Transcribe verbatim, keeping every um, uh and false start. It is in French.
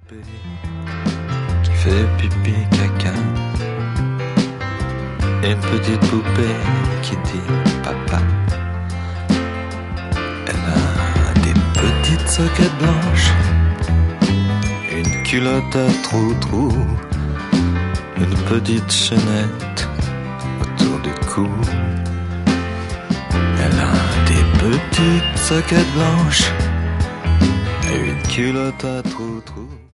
poupée qui fait pipi caca. Une petite poupée qui dit papa. Elle a des petites soquettes blanches, une culotte à trou-trou, une petite chaînette autour du cou. Elle a des petites soquettes blanches et une culotte à trou-trou.